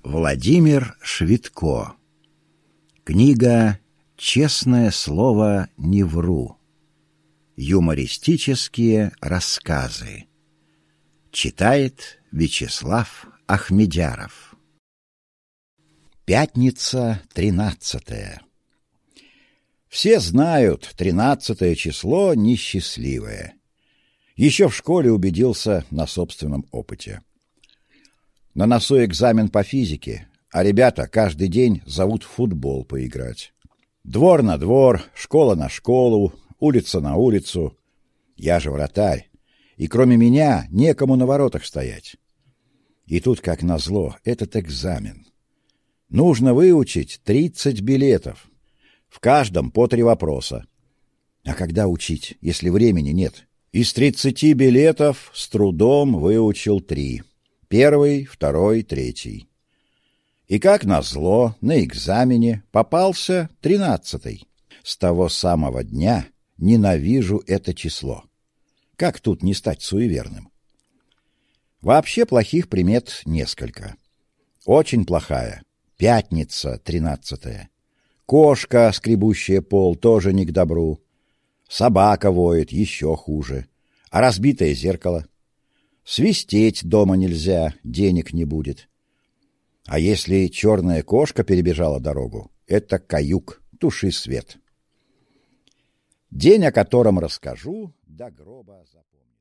Владимир Швидко. Книга «Честное слово, не вру». Юмористические рассказы. Читает Вячеслав Ахмедяров. Пятница, 13. Все знают, 13 число несчастливое. Еще в школе убедился на собственном опыте. На носу экзамен по физике, а ребята каждый день зовут в футбол поиграть. Двор на двор, школа на школу, улица на улицу. Я же вратарь, и кроме меня некому на воротах стоять. И тут, как назло, этот экзамен. Нужно выучить 30 билетов. В каждом по 3 вопроса. А когда учить, если времени нет? Из 30 билетов с трудом выучил 3. Первый, второй, третий. И как назло, на экзамене попался 13-й. С того самого дня ненавижу это число. Как тут не стать суеверным? Вообще плохих примет несколько. Очень плохая. Пятница, 13. Кошка, скребущая пол, тоже не к добру. Собака воет, еще хуже. А разбитое зеркало? Свистеть дома нельзя, денег не будет. А если черная кошка перебежала дорогу, это каюк, туши свет. День, о котором расскажу, до гроба запомню.